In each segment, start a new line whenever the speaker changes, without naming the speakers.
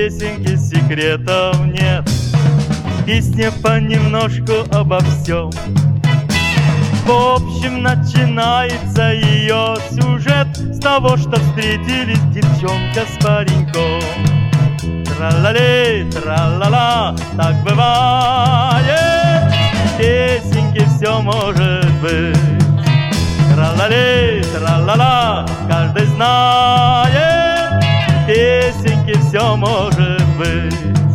песенки секретов нет. Песня понемножку обо всем. В общем, начинается ее сюжет с того, что встретились девчонка с пареньком. Тра-ла-лей, тра-ла-ла, так бывает, в песенке все может быть. Тра-ла-лей, тра-ла-ла, каждый знает, в песенке все может быть.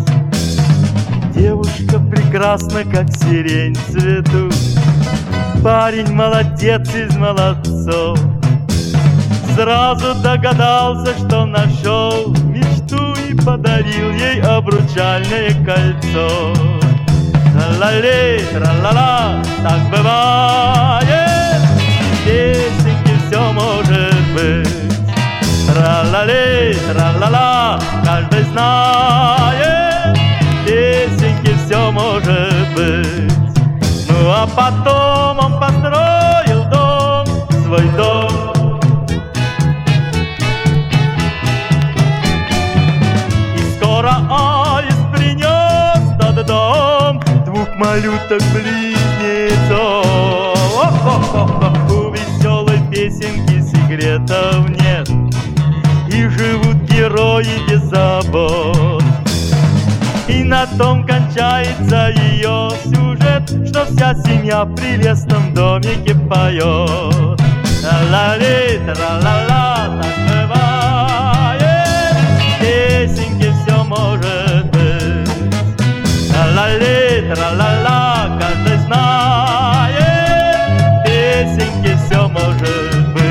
Девушка прекрасна, как сирень в цвету, парень молодец из молодцов. Сразу догадался, что нашел мечту, и подарил ей обручальное кольцо. Тра-ла-лей, тра-ла-ла, так бывает, в песенке все может быть. Тра-ла-лей, тра-ла-ла, каждый знает, в песенке все может быть. Ну а потом он построил дом, свой дом. И скоро аист принес тот дом двух малюток-близнецов. У веселой песенки секретов нет, и живут герои без забот. И на том кончается ее сюжет, что вся семья в прелестном домике поет. Тра-ла-лей, тра-ла-ла, так бывает, в песенке все может быть. Тра-ла-лей, тра-ла-ла, каждый знает, в песенке все может быть.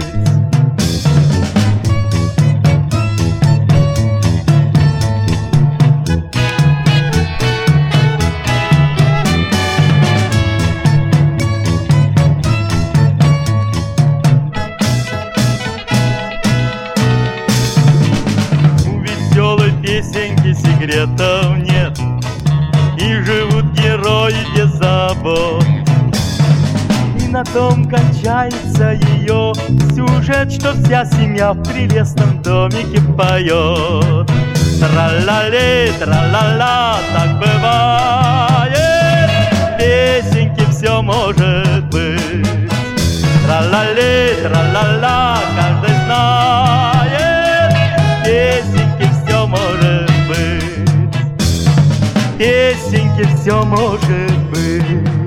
Песенки секретов нет, и живут герои без забот. И на том кончается ее сюжет, что вся семья в прелестном домике поет. Тра-ла-лей, тра-ла-ла, так бывает, в песенке все может быть. Тра-ла-лей, тра-ла-ла, каждый знает, в песенке все может быть. В песенке все может быть.